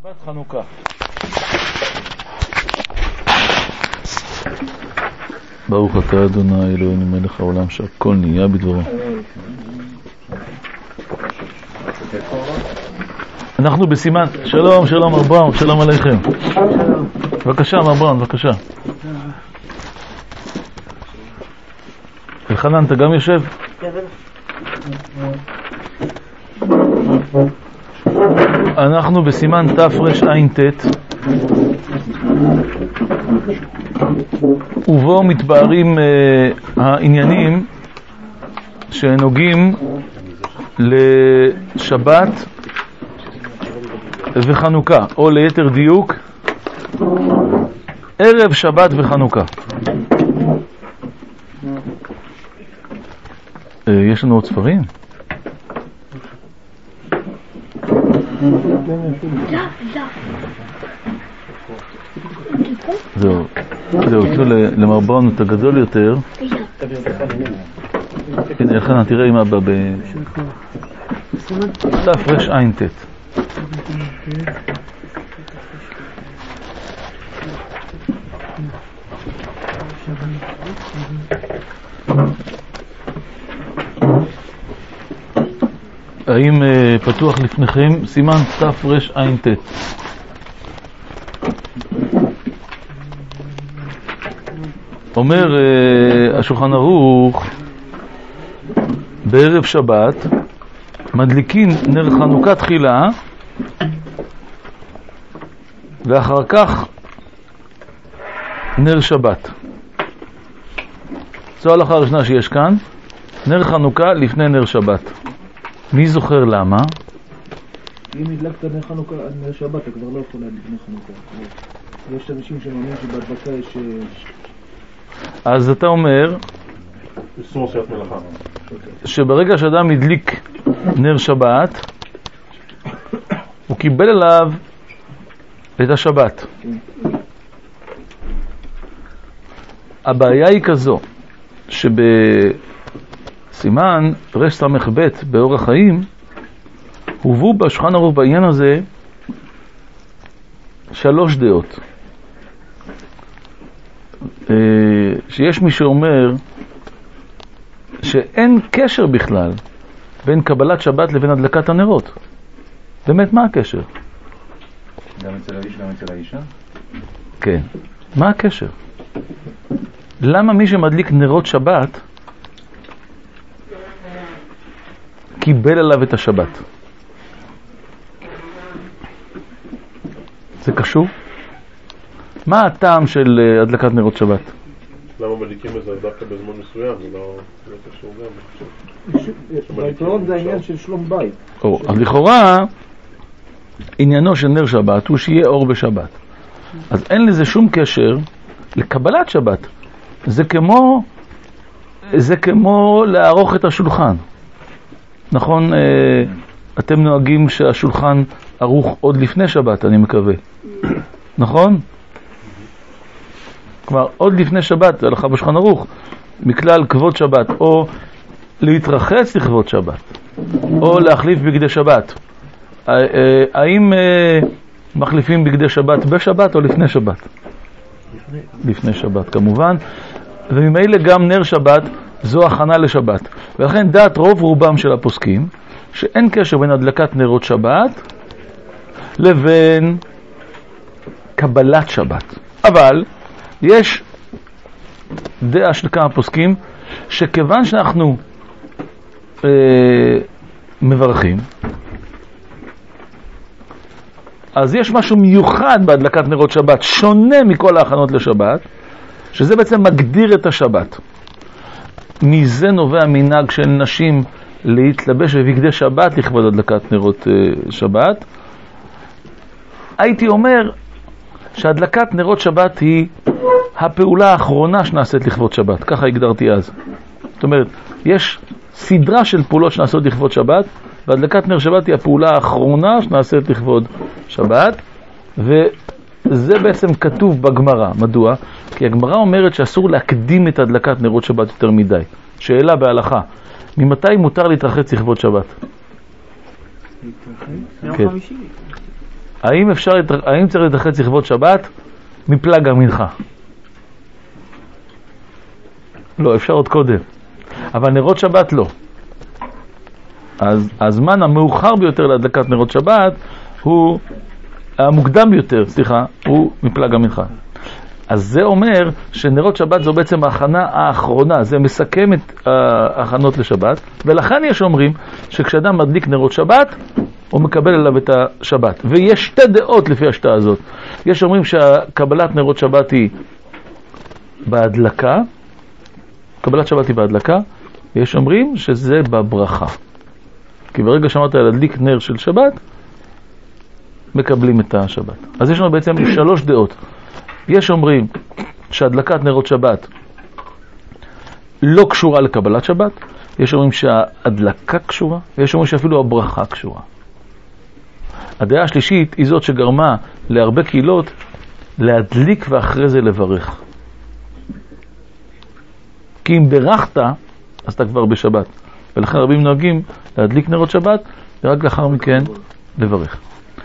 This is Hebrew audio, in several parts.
שבת חנוכה. ברוך אתה אדוני אלוהינו מלך העולם שהכל נהיה בדברו. אנחנו בסימן, שלום מר בראון, שלום עליכם. בבקשה מר בראון, בבקשה. אלחנן, אתה גם יושב? אנחנו בסימן תרע"ט, ובו מתבארים העניינים שנוגעים לשבת וחנוכה, או ליתר דיוק ערב שבת וחנוכה. יש לנו עוד ספרים? זהו, תראו למר בראון את הגדול יותר. הנה, לכן תראה עם הבא תרע"ט. האם פתוח לפניכם סימן תרע"ט? אומר השולחן ערוך, בערב שבת מדליקים נר חנוכה תחילה, ואחר כך נר שבת. זו ההלכה הראשונה שיש כאן, נר חנוכה לפני נר שבת. מי זוכר למה? אם הדלקת נר חנוכה עד נר שבת, אתה כבר לא יכול להדליק נר חנוכה. יש אנשים שמאמינים שבהדלקה יש... אז אתה אומר שברגע שאדם הדליק נר שבת, הוא קיבל עליו את השבת. הבעיה היא כזו, שבסימן רס"ב באורח חיים, הובאו בשולחן ערוך בעניין הזה 3 דעות. שיש מי שאומר שאין קשר בכלל בין קבלת שבת לבין הדלקת הנרות. באמת, מה הקשר? גם אצל האיש, גם אצל האישה? כן. מה הקשר? למה מי שמדליק נרות שבת קיבל עליו את השבת? זה קשור? מה הטעם של הדלקת נרות שבת? למה מדליקים את זה דווקא בזמן מסוים? זה לא קשור גם. בעיקרון זה העניין של שלום בית. אז לכאורה עניינו של נר שבת הוא שיהיה אור בשבת. אז אין לזה שום קשר לקבלת שבת. זה כמו לערוך את השולחן. נכון, אתם נוהגים שהשולחן ערוך עוד לפני שבת, אני מקווה. נכון? כלומר, עוד לפני שבת, זה הלכה בשולחן ערוך, מכלל כבוד שבת, או להתרחץ לכבוד שבת, או להחליף בגדי שבת. האם מחליפים בגדי שבת בשבת או לפני שבת? לפני שבת, כמובן. וממילא גם נר שבת זו הכנה לשבת. ולכן דעת רוב רובם של הפוסקים, שאין קשר בין הדלקת נרות שבת לבין קבלת שבת. אבל יש דעה של כמה פוסקים שכיוון שאנחנו מברכים, אז יש משהו מיוחד בהדלקת נרות שבת, שונה מכל ההכנות לשבת, שזה בעצם מגדיר את השבת. מזה נובע מנהג של נשים להתלבש בבגדי שבת לכבוד הדלקת נרות שבת. הייתי אומר שהדלקת נרות שבת היא הפעולה האחרונה שנעשית לכבוד שבת, ככה הגדרתי אז. זאת אומרת, יש סדרה של פעולות שנעשות לכבוד שבת, והדלקת נר שבת היא הפעולה האחרונה שנעשית לכבוד שבת, וזה בעצם כתוב בגמרא. מדוע? כי הגמרא אומרת שאסור להקדים את הדלקת נרות שבת יותר מדי. שאלה בהלכה, ממתי מותר להתרחץ לכבוד שבת? כן. האם צריך להתרחץ לכבוד שבת מפלג המנחה? לא, אפשר עוד קודם. אבל נרות שבת לא. אז הזמן המאוחר ביותר להדלקת נרות שבת הוא המוקדם ביותר, הוא מפלג המנחה. אז זה אומר שנרות שבת זו בעצם ההכנה האחרונה, זה מסכם את ההכנות לשבת, ולכן יש אומרים שכשאדם מדליק נרות שבת, הוא מקבל אליו את השבת. ויש שתי דעות לפי השתה הזאת. יש אומרים שקבלת נרות שבת היא בהדלקה, קבלת שבת היא בהדלקה, ויש אומרים שזה בברכה. כי ברגע שאמרת להדליק נר של שבת, מקבלים את השבת. אז יש לנו בעצם 3 דעות. יש אומרים שהדלקת נרות שבת לא קשורה לקבלת שבת, יש אומרים שההדלקה קשורה, ויש אומרים שאפילו הברכה קשורה. הדעה השלישית היא זאת שגרמה להרבה קהילות להדליק ואחרי זה לברך. כי אם ברכת, אז אתה כבר בשבת. ולכן רבים נוהגים להדליק נרות שבת, ורק לאחר מכן לברך.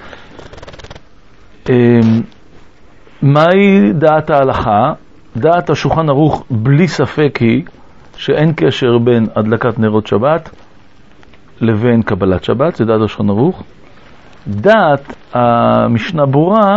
מהי דעת ההלכה? דעת השולחן ערוך בלי ספק היא שאין קשר בין הדלקת נרות שבת לבין קבלת שבת, זה דעת השולחן ערוך. דעת המשנה ברורה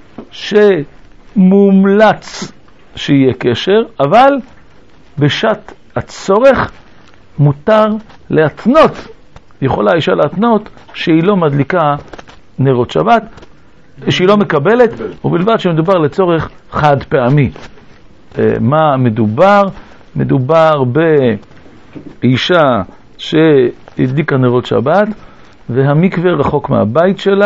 שמומלץ שיהיה קשר, אבל בשעת הצורך מותר להתנות, יכולה האישה להתנות שהיא לא מדליקה נרות שבת, שהיא לא מקבלת, ובלבד שמדובר לצורך חד פעמי. מה מדובר? מדובר באישה שהדליקה נרות שבת, והמקווה רחוק מהבית שלה,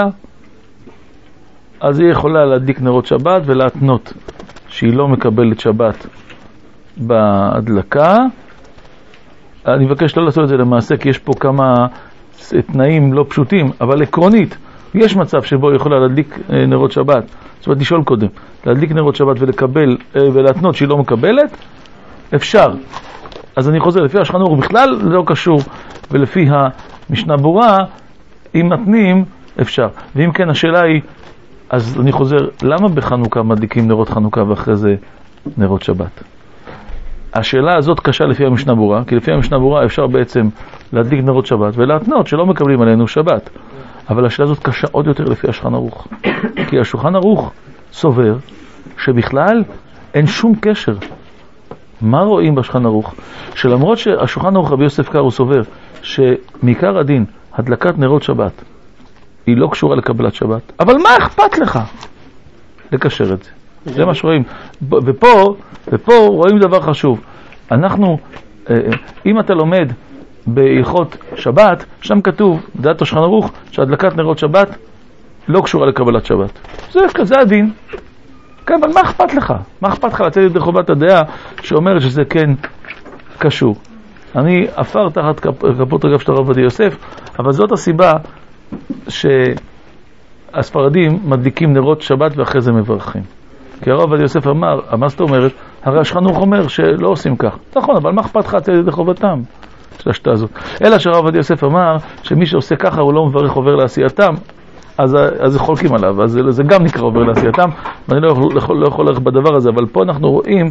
אז היא יכולה להדליק נרות שבת ולהתנות שהיא לא מקבלת שבת בהדלקה. אני מבקש לא לעשות את זה למעשה, כי יש פה כמה תנאים לא פשוטים, אבל עקרונית, יש מצב שבו היא יכולה להדליק נרות שבת. זאת אומרת, לשאול קודם, להדליק נרות שבת ולקבל ולהתנות שהיא לא מקבלת, אפשר. אז אני חוזר, לפי השולחן ערוך בכלל לא קשור, ולפי המשנה ברורה, אם מתנים, אפשר. ואם כן, השאלה היא, אז אני חוזר, למה בחנוכה מדליקים נרות חנוכה ואחרי זה נרות שבת? השאלה הזאת קשה לפי המשנה ברורה, כי לפי המשנה ברורה אפשר בעצם להדליק נרות שבת ולהתנות שלא מקבלים עלינו שבת. אבל השאלה הזאת קשה עוד יותר לפי השולחן ערוך. כי השולחן ערוך סובר שבכלל אין שום קשר. מה רואים בשולחן ערוך? שלמרות שהשולחן ערוך רבי יוסף קארו סובר שמעיקר הדין הדלקת נרות שבת היא לא קשורה לקבלת שבת, אבל מה אכפת לך לקשר את זה? זה מה שרואים. ופה רואים דבר חשוב. אנחנו, אם אתה לומד בהלכות שבת, שם כתוב, דעת השולחן ערוך, שהדלקת נרות שבת לא קשורה לקבלת שבת. זה הדין. כן, אבל מה אכפת לך? מה אכפת לך לצאת ידי חובת הדעה שאומרת שזה כן קשור? אני אפר תחת כפות רגב של הרב עובדיה יוסף, אבל זאת הסיבה שהספרדים מדליקים נרות שבת ואחרי זה מברכים. כי הרב עובדיה יוסף אמר, מה זאת אומרת? הרי השולחן ערוך אומר שלא עושים כך. נכון, אבל מה אכפת לך לצאת ידי חובתם? של השתה הזאת. אלא שהרב עובדיה יוסף אמר שמי שעושה ככה הוא לא מברך עובר לעשייתם, אז חולקים עליו, אז זה גם נקרא עובר לעשייתם, ואני לא יכול ללכת בדבר הזה, אבל פה אנחנו רואים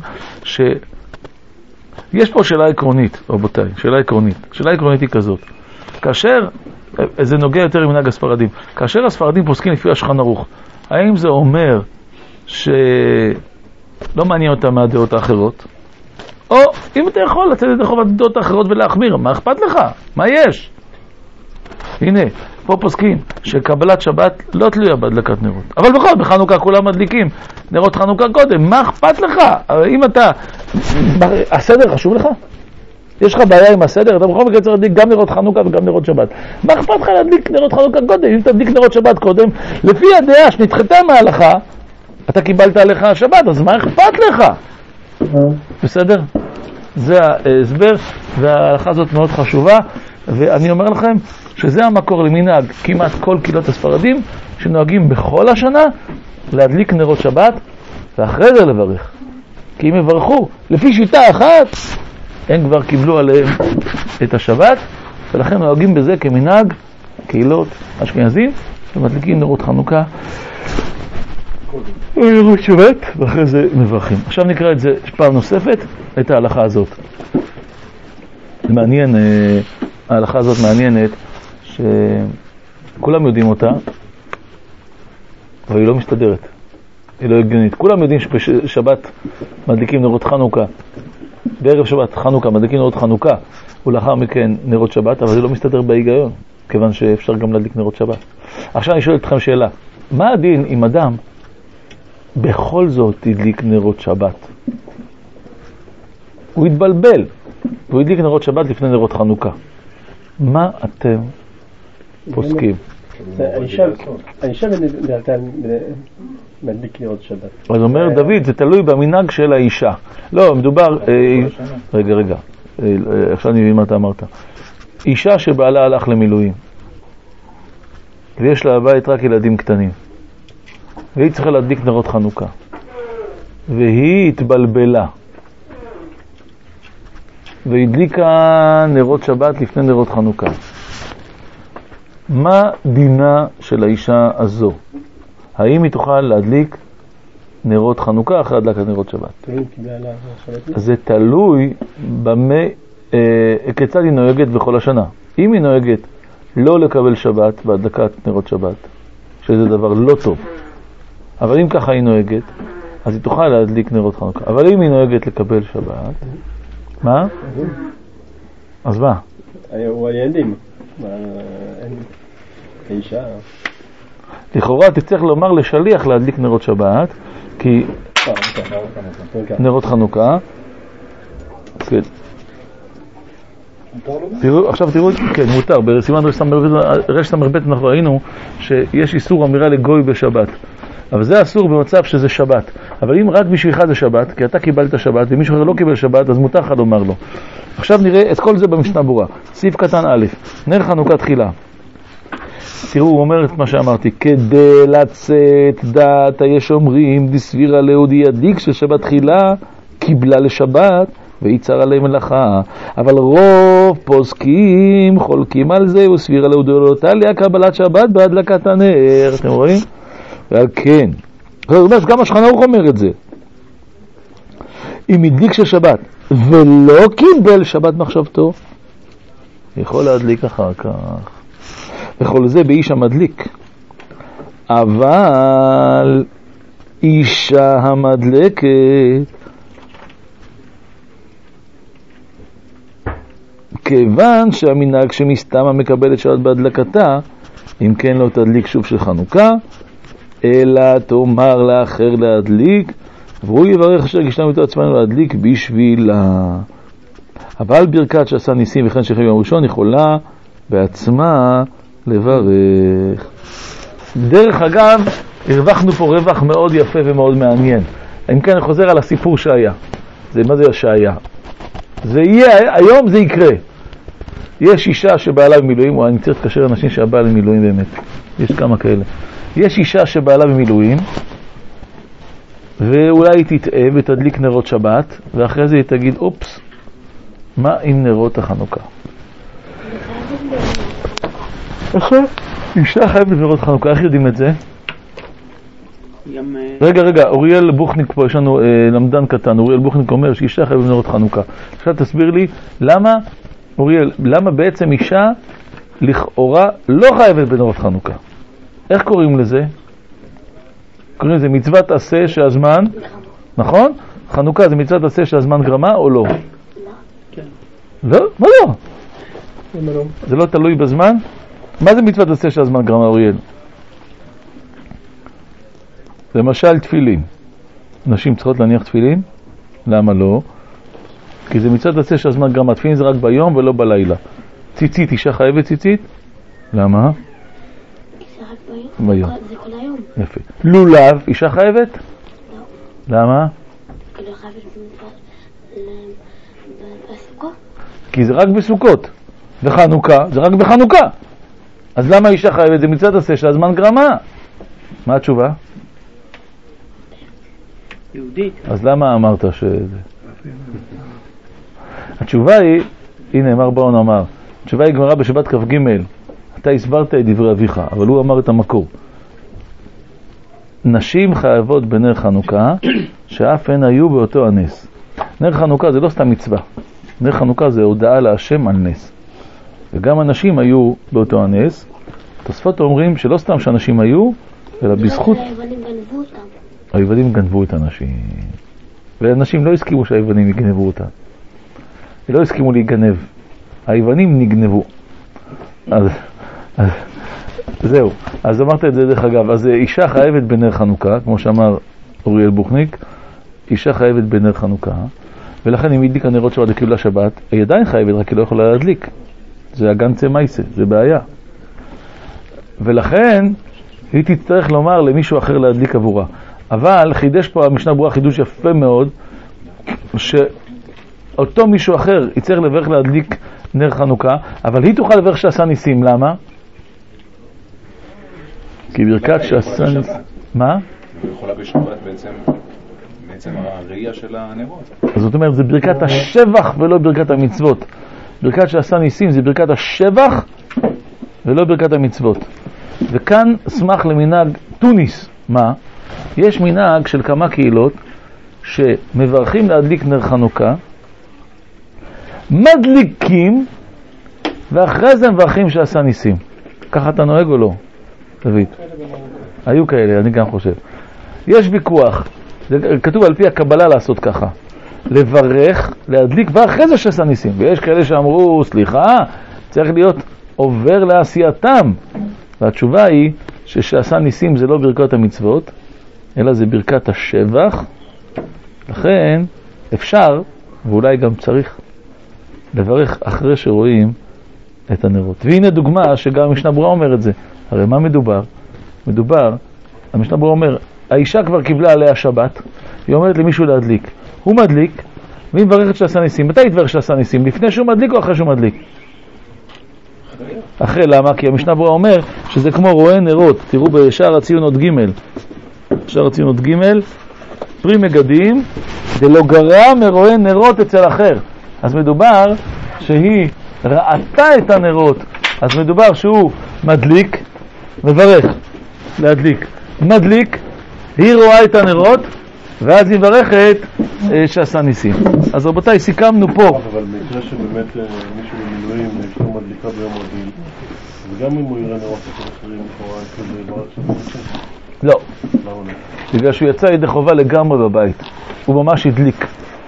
יש פה שאלה עקרונית, רבותיי, שאלה עקרונית היא כזאת. כאשר, זה נוגע יותר עם מנהג הספרדים, כאשר הספרדים פוסקים לפי השולחן ערוך, האם זה אומר שלא מעניין אותם מהדעות האחרות? או אם אתה יכול לצאת את חובת הדעות האחרות ולהחמיר, מה אכפת לך? מה יש? הנה, פה פוסקים שקבלת שבת לא תלויה בהדלקת נרות. אבל בכל זאת, בחנוכה כולם מדליקים נרות חנוכה קודם. מה אכפת לך? אם אתה... הסדר חשוב לך? יש לך בעיה עם הסדר? אתה בכל מקרה צריך להדליק גם נרות חנוכה וגם נרות שבת. מה אכפת לך להדליק נרות חנוכה קודם? אם תדליק נרות שבת קודם, לפי הדעה שנדחתה מההלכה, אתה קיבלת עליך השבת, אז מה אכפת לך? בסדר? זה ההסבר, וההלכה הזאת מאוד חשובה, ואני אומר לכם שזה המקור למנהג כמעט כל קהילות הספרדים שנוהגים בכל השנה להדליק נרות שבת ואחרי זה לברך. כי אם יברכו לפי שיטה אחת, הם כבר קיבלו עליהם את השבת, ולכן נוהגים בזה כמנהג קהילות אשכנזים, ומדליקים נרות חנוכה, נרות שבת, ואחרי זה מברכים. עכשיו נקרא את זה פעם נוספת, את ההלכה הזאת. מעניין, ההלכה הזאת מעניינת, שכולם יודעים אותה, אבל היא לא מסתדרת, היא לא הגיונית. כולם יודעים שבשבת מדליקים נרות חנוכה, בערב שבת חנוכה מדליקים נרות חנוכה, ולאחר מכן נרות שבת, אבל זה לא מסתדר בהיגיון, כיוון שאפשר גם להדליק נרות שבת. עכשיו אני שואל אתכם שאלה, מה הדין אם אדם בכל זאת ידליק נרות שבת? הוא יתבלבל, והוא ידליק נרות שבת לפני נרות חנוכה. מה אתם פוסקים? האישה מדליק נרות שבת. אז אומר דוד, זה תלוי במנהג של האישה. לא, מדובר... רגע. עכשיו אני מבין מה אתה אמרת. אישה שבעלה הלך למילואים, ויש לה בבית רק ילדים קטנים, והיא צריכה להדליק נרות חנוכה, והיא התבלבלה, והדליקה נרות שבת לפני נרות חנוכה. מה דינה של האישה הזו? האם היא תוכל להדליק נרות חנוכה אחרי הדלקת נרות שבת? זה תלוי כיצד היא נוהגת בכל השנה. אם היא נוהגת לא לקבל שבת בהדלקת נרות שבת, שזה דבר לא טוב, אבל אם ככה היא נוהגת, אז היא תוכל להדליק נרות חנוכה. אבל אם היא נוהגת לקבל שבת, מה? אז מה? הוא הילדים. האישה. לכאורה תצטרך לומר לשליח להדליק נרות שבת, כי נרות חנוכה. כן. עכשיו תראו, כן, מותר. בסימן רשת המרבט אנחנו ראינו שיש איסור אמירה לגוי בשבת. אבל זה אסור במצב שזה שבת. אבל אם רק בשבילך זה שבת, כי אתה קיבלת שבת, ומישהו אחר לא קיבל שבת, אז מותר לך לומר לו. עכשיו נראה את כל זה במשנה ברורה. סעיף קטן א', נר חנוכה תחילה. תראו, הוא אומר את מה שאמרתי, כדי לצאת דעת יש אומרים דסבירה להודי ידיק ששבת תחילה קיבלה לשבת ויצר עלי מלאכה, אבל רוב פוסקים חולקים על זה וסבירה להודי לא תעליה קבלת שבת בהדלקת הנר. אתם רואים? ועל כן, גם השולחן ערוך אומר את זה, אם הדליק של שבת ולא קיבל שבת מחשבתו, יכול להדליק אחר כך. וכל זה באיש המדליק. אבל אישה המדלקת כיוון שהמנהג שמסתמה מקבלת שבת בהדלקתה, אם כן לא תדליק שוב של חנוכה, אלא תאמר לאחר להדליק, והוא יברך אשר גישתנו איתו עצמנו להדליק בשבילה. אבל ברכת שעשה ניסים וכן שחרר יום ראשון יכולה בעצמה לברך. דרך אגב, הרווחנו פה רווח מאוד יפה ומאוד מעניין. אם כן, אני חוזר על הסיפור שהיה. מה זה שהיה? זה יהיה, היום זה יקרה. יש אישה שבעלה במילואים, אני צריך לקשר אנשים שהבעלה במילואים באמת. יש כמה כאלה. יש אישה שבעלה במילואים, ואולי היא תטעה ותדליק נרות שבת, ואחרי זה היא תגיד, אופס, מה עם נרות החנוכה? עכשיו, אישה חייבת נרות חנוכה, איך יודעים את זה? רגע, אוריאל בוכניק פה, יש לנו למדן קטן, אוריאל בוכניק אומר שאישה חייבת נרות חנוכה. עכשיו תסביר לי, למה, אוריאל, למה בעצם אישה לכאורה לא חייבת בנרות חנוכה? איך קוראים לזה? קוראים לזה מצוות עשה שהזמן, נכון? חנוכה זה מצוות עשה שהזמן גרמה או לא? כן. לא? מה לא? זה לא תלוי בזמן? מה זה מצוות עשה שהזמן גרמה, אוריאל? למשל תפילין. נשים צריכות להניח תפילין? למה לא? כי זה מצוות עשה שהזמן גרמה. תפילין זה רק ביום ולא בלילה. ציצית, אישה חייבת ציצית? למה? זה רק ביום. זה כל היום. יפה. לולב, אישה חייבת? לא. למה? כי לא חייבת בסוכות. כי זה רק בסוכות. וחנוכה, זה רק בחנוכה. אז למה אישה חייבת? זה מצוות עשה שהזמן גרמה. מה התשובה? יהודית. אז למה אמרת שזה? התשובה היא, הנה מר באון אמר, התשובה היא גמרא בשבת כ"ג, אתה הסברת את דברי אביך, אבל הוא אמר את המקור. נשים חייבות בנר חנוכה, שאף הן היו באותו הנס. נר חנוכה זה לא סתם מצווה. נר חנוכה זה הודעה להשם על נס. וגם הנשים היו באותו הנס. תוספות אומרים שלא סתם שאנשים היו, אלא בזכות... היוונים גנבו אותם. היוונים גנבו את הנשים. והאנשים לא הסכימו שהיוונים יגנבו אותם. לא הסכימו להיגנב. היוונים נגנבו. אז זהו. אז אמרת את זה דרך אגב. אז אישה חייבת בנר חנוכה, כמו שאמר אוריאל בוכניק, אישה חייבת בנר חנוכה, ולכן אם הדליקה נרות שבת וקיבלה שבת, היא עדיין חייבת, רק היא לא יכולה להדליק. זה הגנצה מייסה, זה בעיה. ולכן היא תצטרך לומר למישהו אחר להדליק עבורה. אבל חידש פה המשנה ברורה חידוש יפה מאוד, שאותו מישהו אחר יצטרך לברך להדליק נר חנוכה, אבל היא תוכל לברך שעשה ניסים. למה? כי ברכת שעשה ניסים... מה? היא יכולה בשבת בעצם הראייה של הנרות. זאת אומרת, זה ברכת השבח ולא ברכת המצוות. ברכת שעשה ניסים זה ברכת השבח ולא ברכת המצוות. וכאן שמח למנהג טוניס. מה? יש מנהג של כמה קהילות שמברכים להדליק נר חנוכה, מדליקים, ואחרי זה מברכים שעשה ניסים. ככה אתה נוהג או לא? דוד. היו כאלה, אני גם חושב. יש ויכוח, זה כתוב על פי הקבלה לעשות ככה. לברך, להדליק, ואחרי זה שעשה ניסים. ויש כאלה שאמרו, סליחה, צריך להיות עובר לעשייתם. והתשובה היא ששעשה ניסים זה לא ברכת המצוות, אלא זה ברכת השבח. לכן אפשר, ואולי גם צריך, לברך אחרי שרואים את הנרות. והנה דוגמה שגם המשנה ברורה אומר את זה. הרי מה מדובר? המשנה ברורה אומר, האישה כבר קיבלה עליה שבת, היא אומרת למישהו להדליק. הוא מדליק, והיא מברכת שעשה ניסים. מתי יתברך שעשה ניסים? לפני שהוא מדליק או אחרי שהוא מדליק? אחרי, למה? כי המשנה ברורה אומר שזה כמו רואה נרות. תראו בשער הציונות ג', שער הציונות ג', פרי מגדים, דלא גרע מרואה נרות אצל אחר. אז מדובר שהיא ראתה את הנרות, אז מדובר שהוא מדליק, מברך, להדליק. מדליק, היא רואה את הנרות, ואז היא מברכת שעשה ניסים. אז רבותיי, סיכמנו פה. אבל במקרה שבאמת מישהו במילואים יש לו מדליקה ביום רגיל, וגם אם הוא יראה נרות אצל אחרים, לכאורה כזה לברך שעשה ניסים? לא. למה לא? בגלל שהוא יצא ידי חובה לגמרי בבית. הוא ממש הדליק.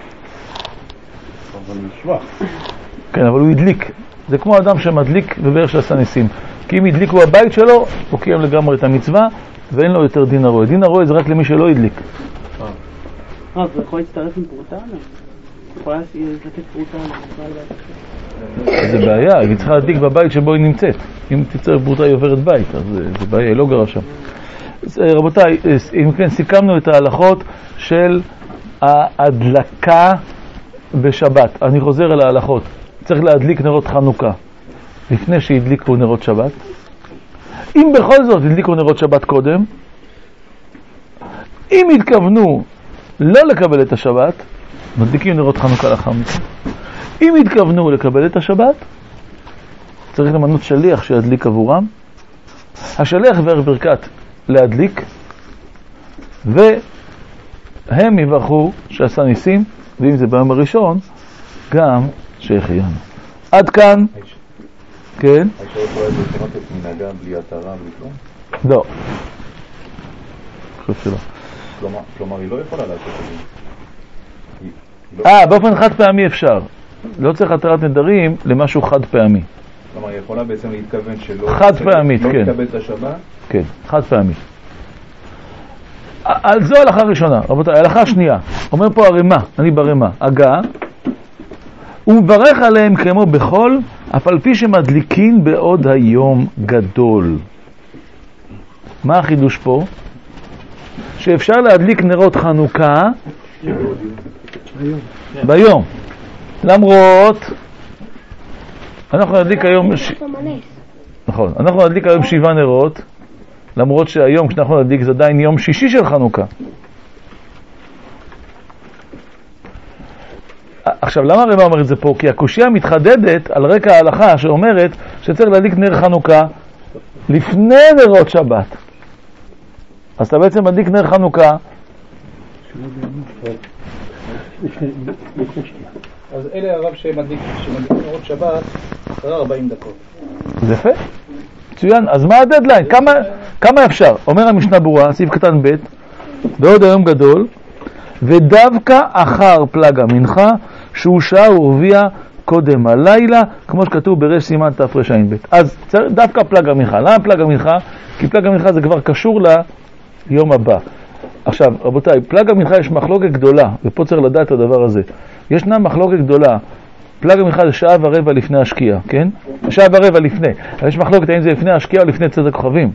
אבל הוא שבח. כן, אבל הוא הדליק. זה כמו אדם שמדליק וברך שעשה ניסים. כי אם הדליקו בבית שלו, הוא קיים לגמרי את המצווה, ואין לו יותר דין הרואה. דין הרואה זה רק למי שלא הדליק. זה יכול להצטרף עם פרוטה? יכולה לתת פרוטה? זה בעיה, היא צריכה להדליק בבית שבו היא נמצאת. אם תצטרף פרוטה היא עוברת בית, אז זה בעיה, היא לא גרה שם. רבותיי, אם כן, סיכמנו את ההלכות של ההדלקה בשבת. אני חוזר על ההלכות. צריך להדליק נרות חנוכה לפני שהדליקו נרות שבת. אם בכל זאת הדליקו נרות שבת קודם, אם התכוונו לא לקבל את השבת, מדליקים נרות חנוכה לאחר מכן. אם התכוונו לקבל את השבת, צריך למנות שליח שידליק עבורם. השליח יברך ברכת להדליק, והם יברכו שעשה ניסים, ואם זה ביום הראשון, גם שהחיינו. עד כאן. כן? האישה יכולה לשנות את מנהגה בלי התרה, בלי כלום? לא. חושב שלא. כלומר, היא לא יכולה לעשות את זה. באופן חד פעמי אפשר. לא צריך התרת נדרים למשהו חד פעמי. כלומר, היא יכולה בעצם להתכוון שלא... חד פעמית, כן. לא תקבל את השבת? כן, חד פעמית. על זו הלכה ראשונה. רבותיי, הלכה שנייה. אומר פה הרמה, אני ברמה. הגה, הוא מברך עליהם כמו בכל, אף על פי שמדליקין בעוד היום גדול. מה החידוש פה? שאפשר להדליק נרות חנוכה ביום. למרות, אנחנו נדליק היום... נכון, אנחנו נדליק היום 7 נרות, למרות שהיום כשאנחנו נדליק זה עדיין יום שישי של חנוכה. עכשיו, למה הרמ"א אומר את זה פה? כי הקושיה מתחדדת על רקע ההלכה שאומרת שצריך להדליק נר חנוכה לפני נרות שבת. אז אתה בעצם מדליק נר חנוכה. אז אלה הרב שמדליק נרות שבת אחרי 40 דקות. זה יפה. מצוין. אז מה הדדליין? כמה אפשר? אומר המשנה ברורה, סעיף קטן ב', בעוד היום גדול, ודווקא אחר פלג המנחה, שהוא שעה ורביע קודם הלילה, כמו שכתוב ברש סימן תרע"ב. אז דווקא פלג המנחה. למה פלג המנחה? כי פלג המנחה זה כבר קשור ליום הבא. עכשיו, רבותיי, פלג המנחה יש מחלוקת גדולה, ופה צריך לדעת את הדבר הזה. ישנה מחלוקת גדולה. פלג המנחה זה שעה ורבע לפני השקיעה, כן? שעה ורבע לפני. יש מחלוקת האם זה לפני השקיעה או לפני צאת הכוכבים.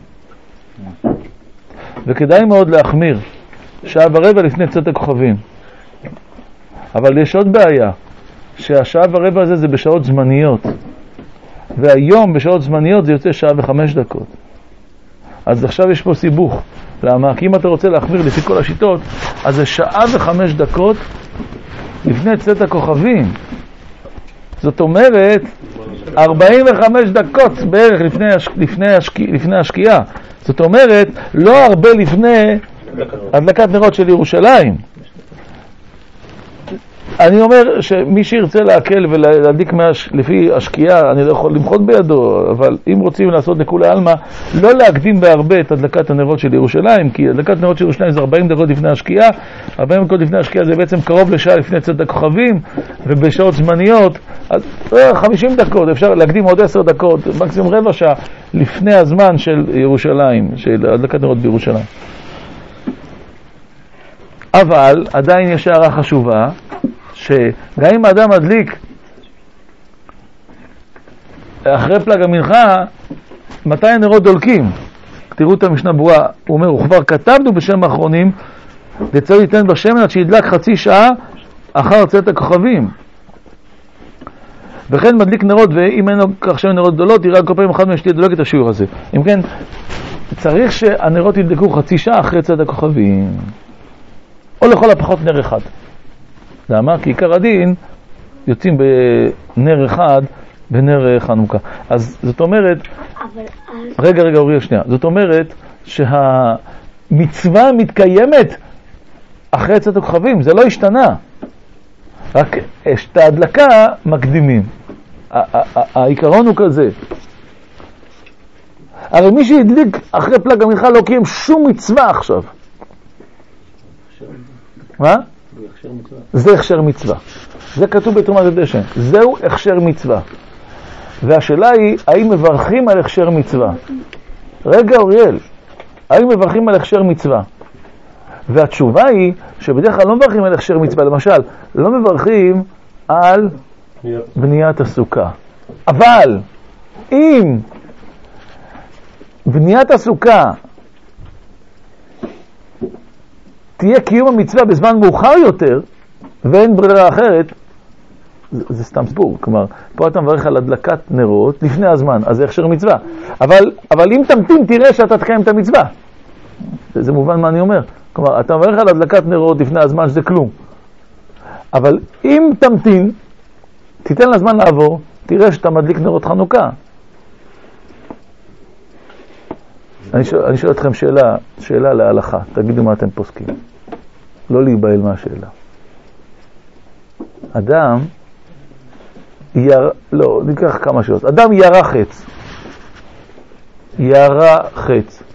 וכדאי מאוד להחמיר. שעה ורבע לפני צאת הכוכבים. אבל יש עוד בעיה. שהשעה ורבע הזה זה בשעות זמניות. והיום בשעות זמניות זה יוצא שעה ו5 דקות. אז עכשיו יש פה סיבוך. למה? כי אם אתה רוצה להחמיר לפי כל השיטות, אז זה שעה ו5 דקות לפני צאת הכוכבים. זאת אומרת, 45 דקות בערך לפני השקיעה. זאת אומרת, לא הרבה לפני הדלקת נרות של ירושלים. אני אומר שמי שירצה להקל ולהדליק לפי השקיעה, אני לא יכול למחות בידו, אבל אם רוצים לעשות לכולי עלמא, לא להקדים בהרבה את הדלקת הנרות של ירושלים, כי הדלקת נרות של ירושלים זה 40 דקות לפני השקיעה, 40 דקות לפני השקיעה זה בעצם קרוב לשעה לפני צאת הכוכבים, ובשעות זמניות, אז 50 דקות, אפשר להקדים עוד 10 דקות, מקסימום רבע שעה, לפני הזמן של ירושלים, של הדלקת נרות בירושלים. אבל עדיין יש הערה חשובה, שגם אם האדם מדליק אחרי פלג המנחה, מתי הנרות דולקים? תראו את המשנה ברורה, הוא אומר, וכבר כתבנו בשם האחרונים, וצריך לתת בשמן עד שידלק חצי שעה אחר צאת הכוכבים. וכן מדליק נרות, ואם אין לו כך שם נרות גדולות, יראה כל פעם אחד מהם שתהיה דולק את השיעור הזה. אם כן, צריך שהנרות ידלקו חצי שעה אחרי צאת הכוכבים. או לכל הפחות נר אחד. למה? כי עיקר הדין יוצאים בנר אחד בנר חנוכה. אז זאת אומרת, רגע אוריאל שנייה, זאת אומרת שהמצווה מתקיימת אחרי צאת הכוכבים, זה לא השתנה. רק את ההדלקה מקדימים. העיקרון הוא כזה. הרי מי שהדליק אחרי פלג המנחה לא קיים שום מצווה עכשיו. מה? זה הכשר מצווה. זה כתוב בתרומת הדשן. זהו הכשר מצווה. והשאלה היא, האם מברכים על הכשר מצווה? רגע אוריאל, האם מברכים על הכשר מצווה? והתשובה היא שבדרך כלל לא מברכים על הכשר מצווה. למשל, לא מברכים על בניית הסוכה. אבל אם בניית הסוכה תהיה קיום המצווה בזמן מאוחר יותר, ואין ברירה אחרת, זה סתם סיפור. כלומר, פה אתה מברך על הדלקת נרות לפני הזמן, אז זה הכשר מצווה. אבל אם תמתין, תראה שאתה תקיים את המצווה. זה מובן מה אני אומר. כלומר, אתה מברך על הדלקת נרות לפני הזמן, שזה כלום. אבל אם תמתין, תיתן לזמן לעבור, תראה שאתה מדליק נרות חנוכה. אני שואל אתכם שאלה להלכה. תגידו מה אתם פוסקים. לא להיבהל מהשאלה. אדם לא, ניקח כמה שאלות. אדם ירה חץ. ירה חץ.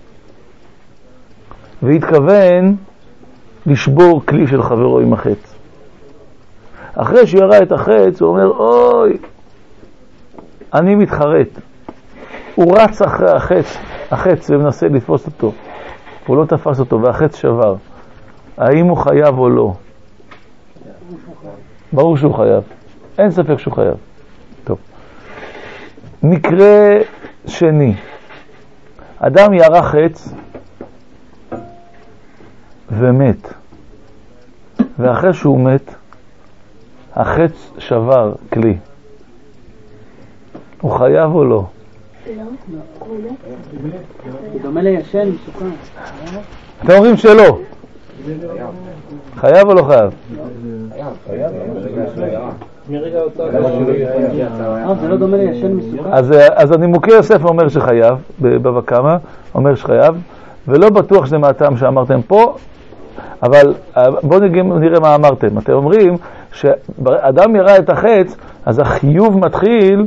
והתכוון לשבור כלי של חברו עם החץ. אחרי שירה את החץ, הוא אומר, אוי, אני מתחרט. הוא רץ אחרי החץ ומנסה לתפוס אותו. הוא לא תפס אותו והחץ שבר. האם הוא חייב או לא? ברור שהוא חייב. אין ספק שהוא חייב. טוב. מקרה שני. אדם ירה חץ ומת. ואחרי שהוא מת, החץ שבר כלי. הוא חייב או לא? לא. זה דומה לישן, מסוכן. אתם אומרים שלא. חייב או לא חייב? זה לא דומה לישן מסוכן? אז הנימוקי יוסף אומר שחייב, בבבא קמא, אומר שחייב, ולא בטוח שזה מהטעם שאמרתם פה, אבל בואו נראה מה אמרתם. אתם אומרים שאדם יראה את החץ, אז החיוב מתחיל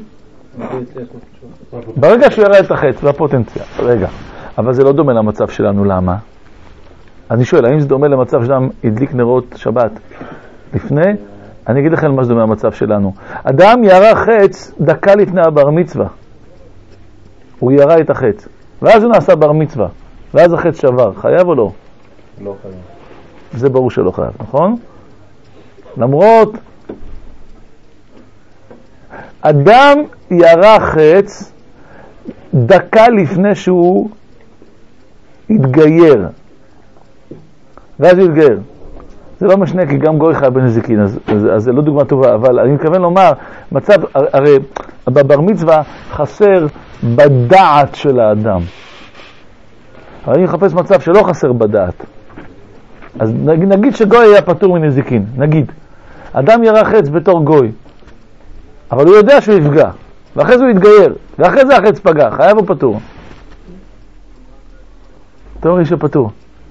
ברגע שהוא יראה את החץ, והפוטנציאל. רגע, אבל זה לא דומה למצב שלנו, למה? אני שואל, האם זה דומה למצב שאדם הדליק נרות שבת לפני? אני אגיד לכם מה זה דומה למצב שלנו. אדם יראה חץ דקה לפני הבר מצווה. הוא יראה את החץ, ואז הוא נעשה בר מצווה, ואז החץ שבר. חייב או לא? לא חייב. זה ברור שלא חייב, נכון? למרות, אדם יראה חץ דקה לפני שהוא התגייר, ואז הוא התגייר. זה לא משנה, כי גם גוי חי בנזיקין, אז זה לא דוגמה טובה, אבל אני מתכוון לומר, מצב, הרי בבר מצווה חסר בדעת של האדם. אבל אני מחפש מצב שלא חסר בדעת. אז נגיד שגוי היה פטור מנזיקין, נגיד. אדם יראה חץ בתור גוי, אבל הוא יודע שהוא יפגע, ואחרי זה הוא יתגייר, ואחרי זה החץ פגע, חייב או פטור? אתה אומר לי שפטור.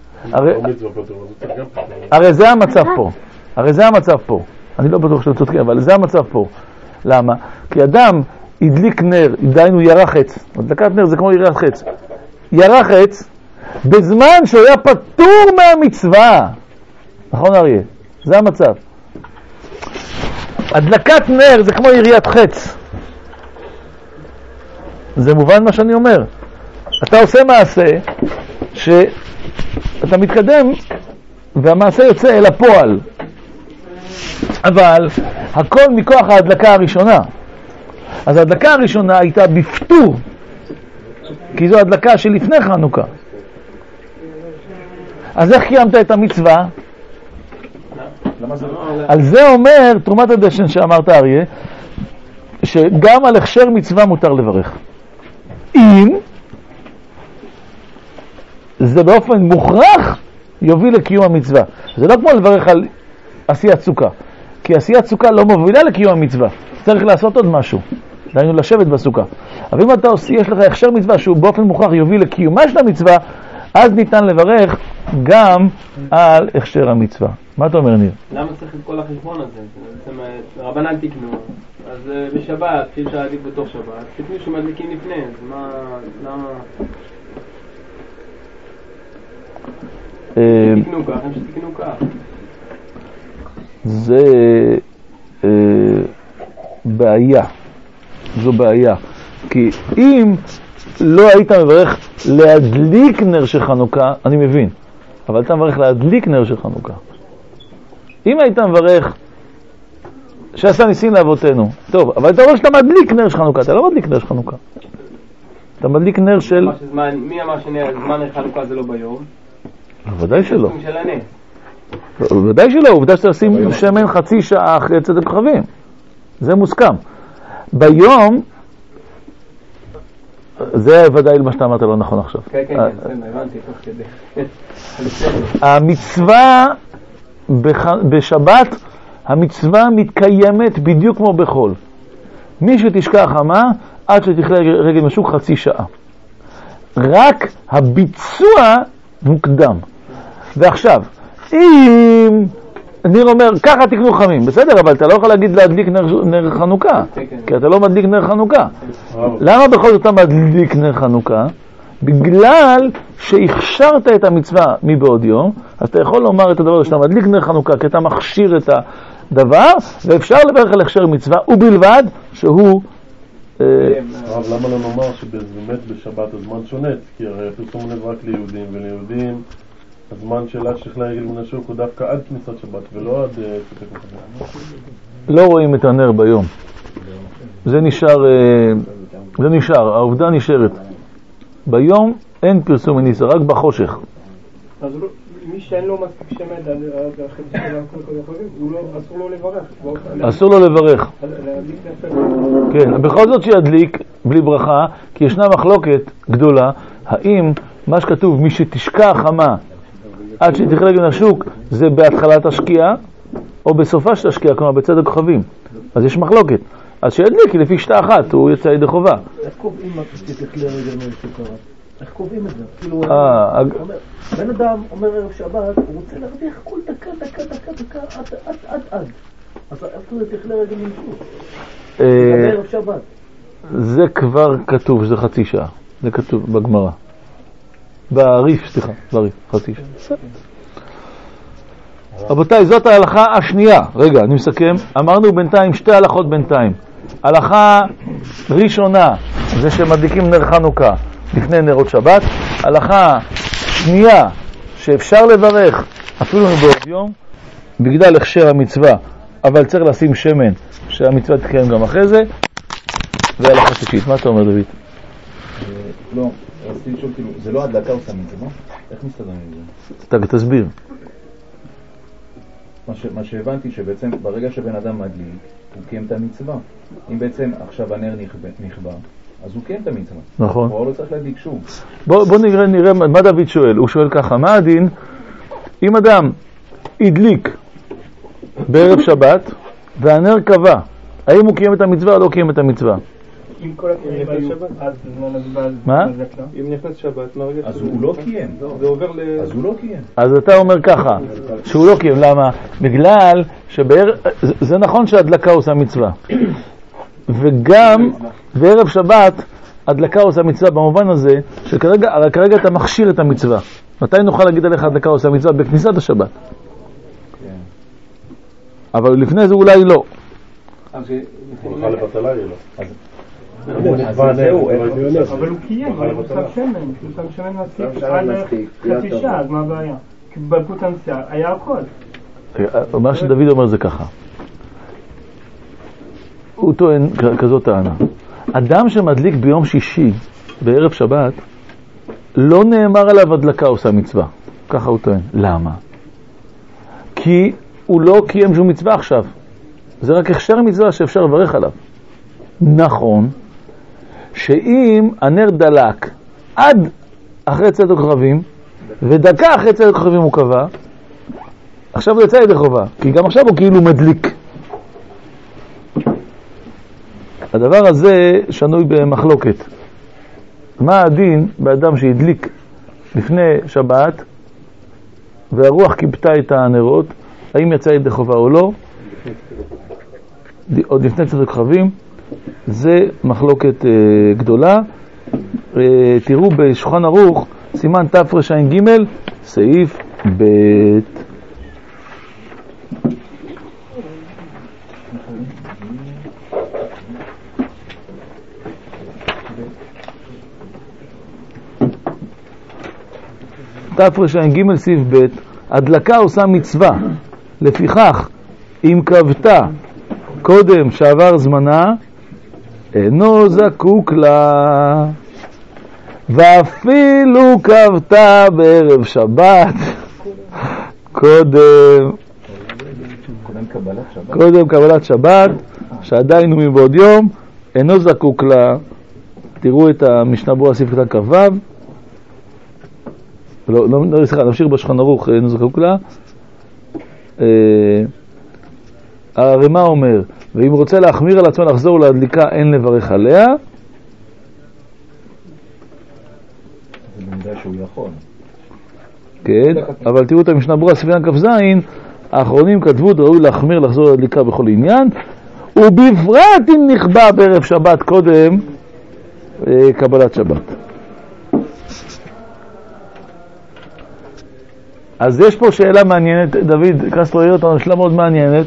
הרי זה המצב פה. הרי זה המצב פה. אני לא בטוח שאתם צודקים, אבל זה המצב פה. למה? כי אדם הדליק נר, דהיינו יראה חץ. הדלקת נר זה כמו יראת חץ. יראה חץ בזמן שהוא היה פטור מהמצווה. נכון אריה? זה המצב. הדלקת נר זה כמו יריית חץ. זה מובן מה שאני אומר. אתה עושה מעשה שאתה מתקדם והמעשה יוצא אל הפועל, אבל הכל מכוח ההדלקה הראשונה. אז ההדלקה הראשונה הייתה בפטור, כי זו הדלקה שלפני חנוכה. אז איך קיימת את המצווה? על זה אומר תרומת הדשן שאמרת אריה, שגם על הכשר מצווה מותר לברך, אם זה באופן מוכרח יוביל לקיום המצווה. זה לא כמו לברך על עשיית סוכה, כי עשיית סוכה לא מובילה לקיום המצווה, צריך לעשות עוד משהו, דהיינו לשבת בסוכה. אבל אם אתה יש לך הכשר מצווה שהוא באופן מוכרח יוביל לקיומה של המצווה, אז ניתן לברך גם על הכשר המצווה. מה אתה אומר ניר? למה צריך את כל החשבון הזה? רבנן תקנו, אז בשבת, כשאי אפשר להדליק בתוך שבת, תקנו שמדליקים לפני, אז מה, למה? תקנו כך, הם שתקנו כך. זה בעיה, זו בעיה, כי אם לא היית מברך להדליק נר של חנוכה, אני מבין, אבל אתה מברך להדליק נר של חנוכה. אם היית מברך שעשה ניסים לאבותינו, טוב, אבל אתה רואה שאתה מדליק נר של חנוכה, אתה לא מדליק נר של חנוכה, אתה מדליק נר של... מי אמר שזמן נר חנוכה זה לא ביום? ודאי שלא. ודאי שלא, עובדה שאתה עושים שמן חצי שעה אחרי צאת הכוכבים, זה מוסכם. ביום זה ודאי מה שאתה אמרת לא נכון עכשיו. כן, כן, הבנתי תוך כדי. המצווה בשבת, המצווה מתקיימת בדיוק כמו בחול. מי שתשקע חמה עד שתכלה רגל משוק חצי שעה. רק הביצוע מוקדם. ועכשיו, אם ניר אומר, ככה תקנו חמים, בסדר, אבל אתה לא יכול להגיד להדליק נר חנוכה, כי אתה לא מדליק נר חנוכה. למה בכל זאת אתה מדליק נר חנוכה? בגלל שהכשרת את המצווה מבעוד יום, אז אתה יכול לומר את הדבר הזה שאתה מדליק נר חנוכה, כי אתה מכשיר את הדבר, ואפשר לברך על הכשר מצווה, ובלבד שהוא... למה לא נאמר שבאמת בשבת הזמן שונץ? כי הרי פרסום לב רק ליהודים, וליהודים הזמן שלה שכלה רגל מן השוק הוא דווקא עד כניסת שבת, ולא עד צאת הכוכבים. לא רואים את הנר ביום. זה נשאר, העובדה נשארת. ביום אין פרסום מניסה, רק בחושך. אז מי שאין לו מספיק שמד על החצי של הכוכבים, אסור לו לברך. אסור לו לברך. כן, בכל זאת שידליק בלי ברכה, כי ישנה מחלוקת גדולה, האם מה שכתוב, מי שתשקע חמה עד שתכלה רגל השוק, זה בהתחלת השקיעה, או בסופה של השקיעה, כלומר בצד הכוכבים. אז יש מחלוקת. אז שידליק, לפי שתה אחת, הוא יצא ידי חובה. איך קובעים שתכלה רגל מהסוכרת? איך קובעים את זה? כאילו, בן אדם אומר ערב שבת, הוא רוצה להרוויח כל דקה, עד. אז איך זה תכלה רגל מהסוכרת? זה ערב שבת. זה כבר כתוב, שזה חצי שעה. זה כתוב בגמרא. בעריף, חצי שעה. רבותיי, זאת ההלכה השנייה. רגע, אני מסכם. אמרנו בינתיים, שתי הלכות בינתיים. הלכה ראשונה, זה שמדליקים נר חנוכה לפני נרות שבת. הלכה שנייה, שאפשר לברך אפילו מבעוד יום, בגלל הכשר המצווה, אבל צריך לשים שמן, שהמצווה תקיים גם אחרי זה. והלכה שלישית, מה אתה אומר דוד? לא, רציתי לשאול, כאילו, זה לא הדלקה עושה מצווה? איך מסתדרים עם זה? תסביר. מה שהבנתי שבעצם ברגע שבן אדם מדליק, הוא קיים את המצווה. אם בעצם עכשיו הנר נכבה, אז הוא קיים את המצווה. נכון. הוא לא צריך להדליק שוב. בוא נראה מה דוד שואל. הוא שואל ככה, מה הדין אם אדם הדליק בערב שבת והנר קבע, האם הוא קיים את המצווה או לא קיים את המצווה? אם כל הקיים היו עד זמן הזמן. מה? אם נכנס שבת, אז הוא לא קיים. זה עובר אז הוא לא קיים. אז אתה אומר ככה, שהוא לא קיים. למה? בגלל זה נכון שהדלקה עושה מצווה. וגם בערב שבת הדלקה עושה מצווה במובן הזה שכרגע אתה מכשיר את המצווה. מתי נוכל להגיד עליך הדלקה עושה מצווה? בכניסת השבת. אבל לפני זה אולי לא. נוכל לבטלה יהיה לו. אבל הוא קיים, הוא שם שמן, הוא שם שמן מספיק חצי שעה, אז מה הבעיה? כי בפוטנציאל היה הכל. מה שדוד אומר זה ככה, הוא טוען כזאת טענה, אדם שמדליק ביום שישי בערב שבת לא נאמר עליו הדלקה עושה מצווה, ככה הוא טוען. למה? כי הוא לא קיים שום מצווה עכשיו, זה רק הכשר מצווה שאפשר לברך עליו. נכון שאם הנר דלק עד אחרי צאת הכוכבים ודקה אחרי צאת הכוכבים הוא קבע, עכשיו הוא יצא ידי חובה, כי גם עכשיו הוא כאילו מדליק. הדבר הזה שנוי במחלוקת. מה הדין באדם שהדליק לפני שבת והרוח קיבתה את הנרות, האם יצא ידי חובה או לא? עוד לפני צאת הכוכבים, זה מחלוקת גדולה. תראו בשולחן ערוך סימן תרע"ג סעיף ב'. תרע"ג סעיף ב', הדלקה עושה מצווה, לפיכך אם קבתה קודם שעבר זמנה אינו זקוק לה, ואפילו קבתה בערב שבת קודם קבלת שבת שעדיין הוא מבעוד יום, אינו זקוק לה. תראו את המשנה ברורה סעיף קטן כ"ו. סליחה, נמשיך בשולחן ערוך, אינו זקוק לה. הרמ"א אומר, ואם רוצה להחמיר על עצמו לחזור להדליקה אין לברך עליה. זה במידה שהוא יכול. כן, אבל תראו את המשנה ברורה סעיף קטן כ"ז, האחרונים כתבו ראוי להחמיר לחזור להדליקה בכל עניין, ובפרט אם נכבה בערב שבת קודם קבלת שבת. אז יש פה שאלה מעניינת, דוד קסטרו העיר אותנו שאלה מאוד מעניינת,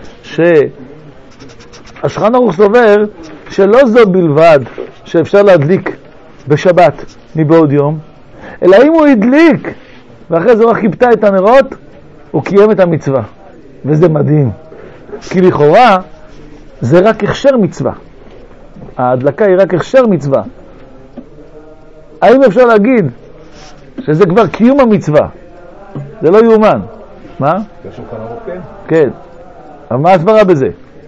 שהשולחן ערוך סובר שלא זו בלבד שאפשר להדליק בשבת מבעוד יום, אלא אם הוא הדליק ואחרי זה רק חיפתה את הנרות, הוא קיים את המצווה. וזה מדהים, כי לכאורה זה רק הכשר מצווה, ההדלקה היא רק הכשר מצווה. האם אפשר להגיד שזה כבר קיום המצווה? זה לא יאומן. מה? בשולחן ערוך כן. כן. אבל מה הסברה בזה?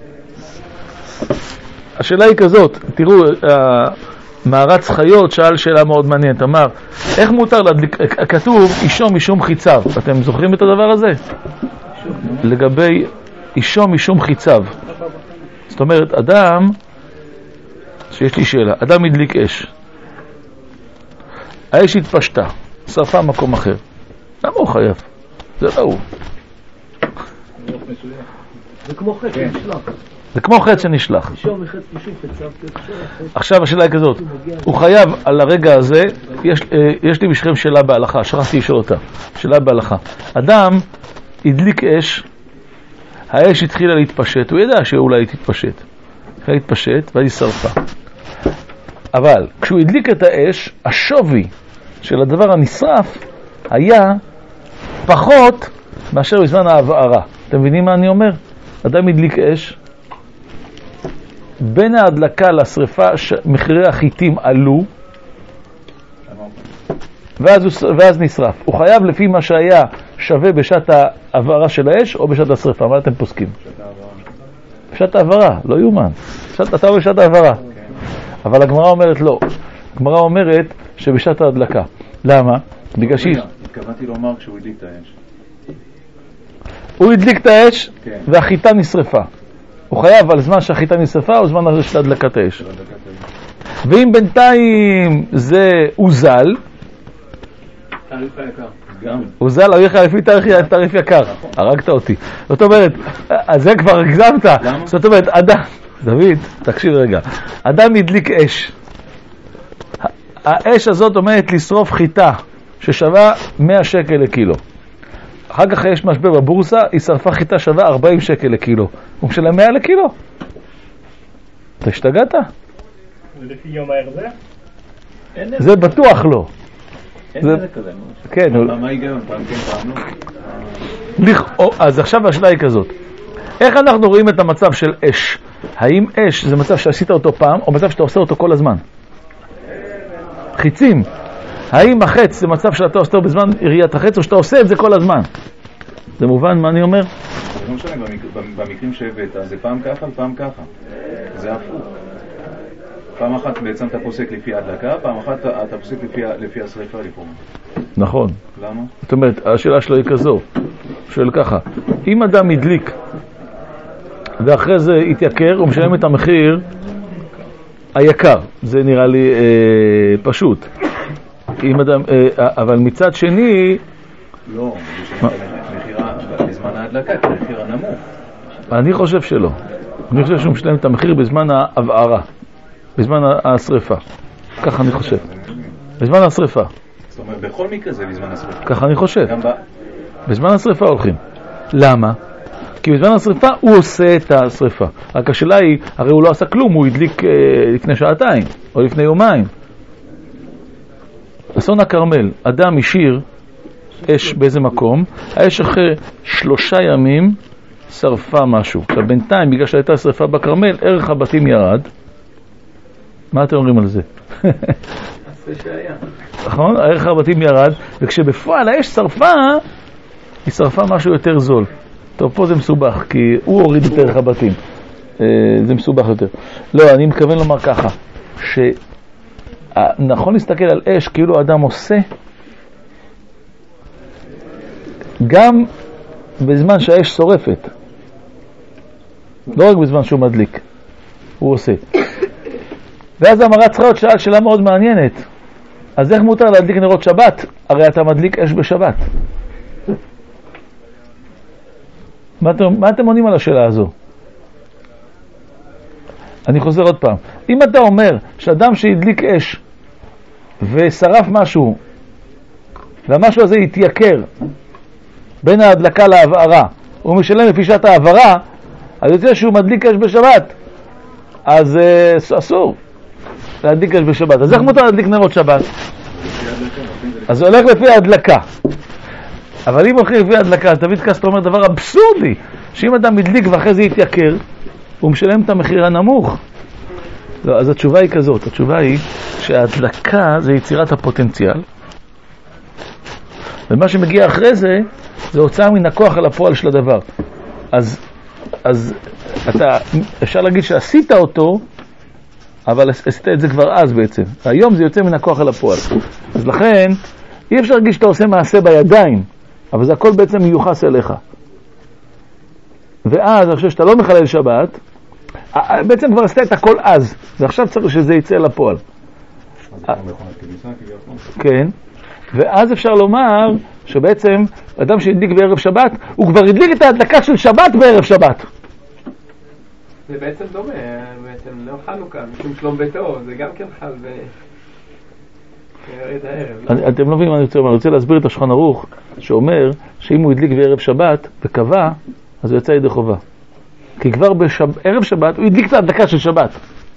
השאלה היא כזאת, תראו, מערץ חיות שאל שאלה מאוד מעניינת, אמר, איך מותר להדליק, כתוב אישו משום חיציו, אתם זוכרים את הדבר הזה? לגבי אישו משום חיציו. זאת אומרת, אדם, שיש לי שאלה, אדם הדליק אש. האש התפשטה, שרפה מקום אחר. למה הוא חייב? זה לא הוא. זה כמו חץ שנשלח. זה כמו חץ שנשלח. אישו מחץ משום חיציו. עכשיו השאלה היא כזאת, הוא חייב על הרגע הזה, יש לי בשכם שאלה בהלכה, שכחתי לשאול אותה, שאלה בהלכה. אדם הדליק אש, האש התחילה להתפשט, הוא ידע שאולי היא תתפשט. התחילה להתפשט ואז היא שרפה. אבל כשהוא הדליק את האש, השווי של הדבר הנשרף היה פחות מאשר בזמן ההבערה. אתם מבינים מה אני אומר? אדם הדליק אש, בין ההדלקה לשריפה מחירי החיטים עלו, ואז נשרף. הוא חייב לפי מה שהיה שווה בשעת ההבערה של האש או בשעת השריפה. מה אתם פוסקים? בשעת ההבערה, לא יומן. אתה אומר בשעת ההבערה. אבל הגמרא אומרת לא. הגמרא אומרת שבשעת ההדלקה. למה? בגלל שהיא... התכוונתי לומר כשהוא הדליק את האש. הוא הדליק את האש והחיטה נשרפה. הוא חייב על זמן שהחיטה נשרפה או זמן הזה של הדלקת האש. ואם בינתיים זה הוזל, תעריף היקר. הוזל, הוא ילך לפי תעריף יקר. הרגת אותי. זאת אומרת, אז זה כבר הגזמת. זאת אומרת, אדם, דוד, תקשיב רגע. אדם הדליק אש. האש הזאת עומדת לשרוף חיטה ששווה 100 שקל לקילו. אחר כך יש משבר בבורסה, היא שרפה חיטה שווה 40 שקל לקילו. הוא משלם 100 לקילו? אתה השתגעת? זה לפי יום ההחזר? זה בטוח לא. אין זה כזה. כן. מה היגיון? פעם כן, פעם לא? אז עכשיו השאלה היא כזאת. איך אנחנו רואים את המצב של אש? האם אש זה מצב שעשית אותו פעם, או מצב שאתה עושה אותו כל הזמן? חיצים. האם החץ זה מצב שאתה עושה אותו בזמן עיריית החץ, או שאתה עושה את זה כל הזמן? זה מובן מה אני אומר? זה לא משנה, במקרים שהבאת, זה פעם ככה ופעם ככה. זה הפוך. פעם אחת בעצם אתה פוסק לפי ההדלקה, פעם אחת אתה פוסק לפי השריפה לפעמים. נכון. למה? זאת אומרת, השאלה שלו היא כזו. הוא שואל ככה, אם אדם הדליק ואחרי זה התייקר, הוא משלם את המחיר היקר. זה נראה לי פשוט. אם אדם, אבל מצד שני... לא, מחירה בזמן ההדלקה, מחיר הנמוך. אני חושב שלא. אני חושב שהוא משלם את המחיר בזמן ההבערה, בזמן השריפה. ככה אני חושב. בזמן השריפה. זאת אומרת, בכל מקרה זה בזמן השריפה. ככה אני חושב. בזמן השריפה הולכים. למה? כי בזמן השריפה הוא עושה את השריפה. רק השאלה היא, הרי הוא לא עשה כלום, הוא הדליק לפני שעתיים, או לפני יומיים. אסון הכרמל, אדם השאיר אש באיזה מקום, האש אחרי 3 ימים שרפה משהו. עכשיו בינתיים, בגלל שהייתה שריפה בכרמל, ערך הבתים ירד. מה אתם אומרים על זה? נכון? הערך הבתים ירד, וכשבפועל האש שרפה, היא שרפה משהו יותר זול. טוב, פה זה מסובך, כי הוא הוריד את ערך הבתים. זה מסובך יותר. לא, אני מתכוון לומר ככה, נכון להסתכל על אש כאילו האדם עושה גם בזמן שהאש שורפת, לא רק בזמן שהוא מדליק, הוא עושה. ואז המר"א צריכה להיות שאלה מאוד מעניינת. אז איך מותר להדליק נרות שבת? הרי אתה מדליק אש בשבת. מה אתם עונים על השאלה הזו? אני חוזר עוד פעם. אם אתה אומר שאדם שהדליק אש ושרף משהו, והמשהו הזה יתייקר בין ההדלקה להבערה, הוא משלם לפי שעת ההבערה, אז יוצא שהוא מדליק אש בשבת, אז אסור להדליק אש בשבת. אז איך מותר להדליק נרות שבת? אז זה הולך לפי ההדלקה. אבל אם הולכים לפי ההדלקה, אז דוד קסטר אומר דבר אבסורדי, שאם אדם מדליק ואחרי זה יתייקר, הוא משלם את המחיר הנמוך. לא, אז התשובה היא כזאת, התשובה היא שההדלקה זה יצירת הפוטנציאל, ומה שמגיע אחרי זה, זה הוצאה מן הכוח על הפועל של הדבר. אז אתה, אפשר להגיד שעשית אותו, אבל עשית את זה כבר אז בעצם. היום זה יוצא מן הכוח על הפועל. אז לכן, אי אפשר להגיד שאתה עושה מעשה בידיים, אבל זה הכל בעצם מיוחס אליך. ואז אני חושב שאתה לא מחלל שבת, בעצם כבר עשתה את הכל אז, ועכשיו צריך שזה יצא לפועל. כן, ואז אפשר לומר שבעצם אדם שהדליק בערב שבת, הוא כבר הדליק את ההדלקה של שבת בערב שבת. זה בעצם דומה, בעצם לא חנוכה, משום שלום ביתו, זה גם כן חל בערב הערב. אתם לא מבינים מה אני רוצה להסביר את השולחן ערוך, שאומר שאם הוא הדליק בערב שבת וקבע, אז הוא יצא ידי חובה. כי כבר בערב שבת הוא הדליק את ההדלקה של שבת.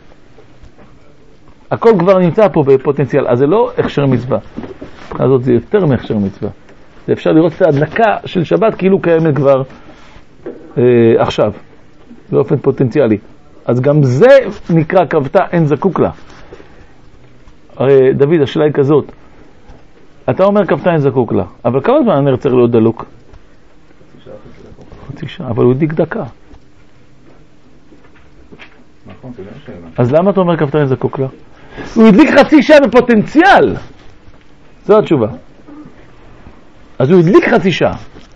הכל כבר נמצא פה בפוטנציאל, אז זה לא הכשר מצווה. הזאת זה יותר מהכשר מצווה. זה אפשר לראות את ההדלקה של שבת כאילו קיימת כבר עכשיו, באופן פוטנציאלי. אז גם זה נקרא כבתה, אין זקוק לה. הרי דוד, השאלה היא כזאת, אתה אומר כבתה אין זקוק לה, אבל כמה זמן הנר צריך להיות דלוק? חצי שעה, אבל הוא הדליק דקה. אז למה אתה אומר כבתה אין זקוק לה? הוא הדליק חצי שעה בפוטנציאל. זו התשובה. אז הוא הדליק חצי שעה.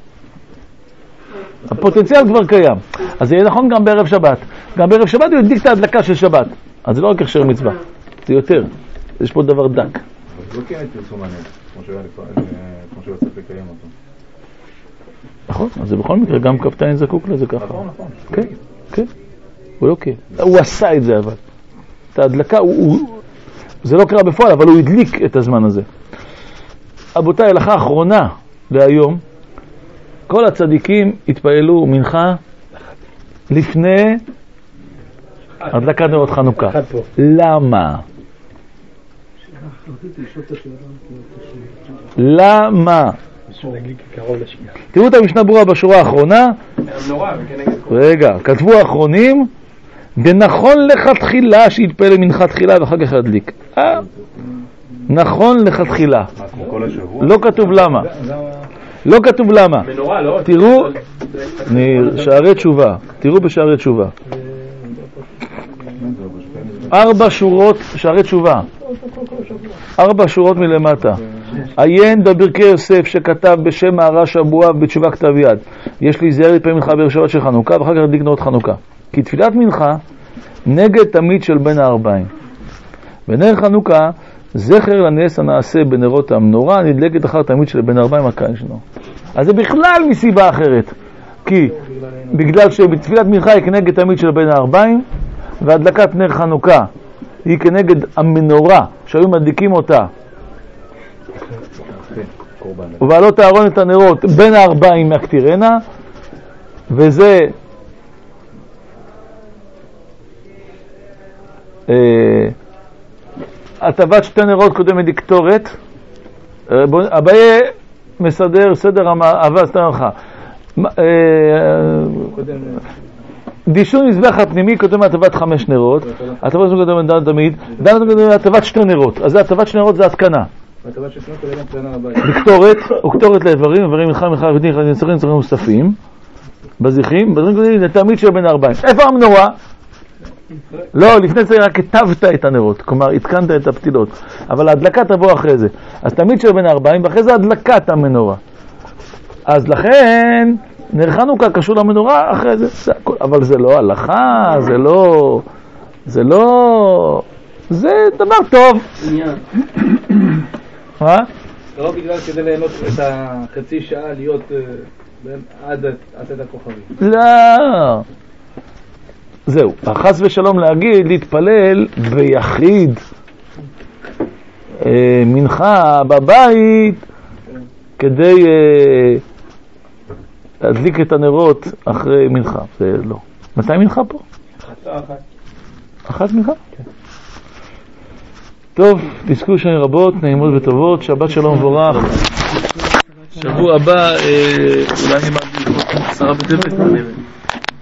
הפוטנציאל כבר קיים. אז זה יהיה נכון גם בערב שבת. גם בערב שבת הוא הדליק את ההדלקה של שבת. אז זה לא רק הכשר מצווה, זה יותר. יש פה דבר דק. אבל זה לא קיים את פרסום הנר, כמו שהוא צריך לקיים אותו. נכון, אז זה בכל מקרה, גם כבתה אין זקוק לה, זה ככה. נכון. כן, כן. הוא לא קיים. הוא עשה את זה אבל. את ההדלקה, זה לא קרה בפועל, אבל הוא הדליק את הזמן הזה. רבותיי, הלכה האחרונה להיום, כל הצדיקים התפעלו מנחה לפני הדלקת נרות חנוכה. למה? למה? תראו את המשנה ברורה בשורה האחרונה. רגע, כתבו האחרונים, ונכון לכתחילה שהתפעל מנחה תחילה ואחר כך ידליק. נכון לכתחילה. לא כתוב למה. לא כתוב למה. תראו, שערי תשובה. תראו בשערי תשובה. 4 שורות, שערי תשובה. 4 שורות מלמטה. עיין בברכי יוסף שכתב בשם מהר"ש אבואב בתשובה כתב יד. יש לי זהר להתפעל מנחה בערב שבת של חנוכה ואחר כך ידליק נרות חנוכה. כי תפילת מנחה נגד תמיד של בין הערביים. בנר חנוכה זכר לנס הנעשה בנרות המנורה נדלקת אחר תמיד של בין הערביים הקיים שלנו. אז זה בכלל מסיבה אחרת. כי בגלל שבתפילת מנחה היא כנגד תמיד של בין הערביים, והדלקת נר חנוכה היא כנגד המנורה שהיו מדליקים אותה ובעלות הארון את הנרות בין הערביים מהקטירנה, וזה הטבת 2 נרות קודמת לקטורת. אביי מסדר סדר אהבה סתם לך דישון מזבח הפנימי קודם הטבת 5 נרות, הטבת קודם דן תמיד, דן קודם הטבת 2 נרות. אז הטבת 2 נרות זה התקנה. לקטורת, וקטורת לאיברים, איברים מלחם מלחם ודין אחד נצרים נצרים מוספים בזיכים, בזיכים קודם לתמיד של בין הערביים. איפה המנורה? לא, לפני זה רק כתבת את הנרות, כלומר התקנת את הפתילות, אבל ההדלקה תבוא אחרי זה. אז תמיד של בין הערביים, ואחרי זה הדלקת המנורה. אז לכן נר חנוכה קשור למנורה אחרי זה, זה הכל. אבל זה לא הלכה, זה דבר טוב. מה? לא בגלל כדי ליהנות את החצי שעה להיות עד עשת הכוכבים. לא. זהו, חס ושלום להגיד, להתפלל ביחיד מנחה בבית כדי להדליק את הנרות אחרי מנחה. זה לא. מתי מנחה פה? אחת מנחה? כן. טוב, תזכו שנים רבות, נעימות וטובות, שבת שלום מבורך. שבוע הבא, אולי אני מעדיף 10 בטבת.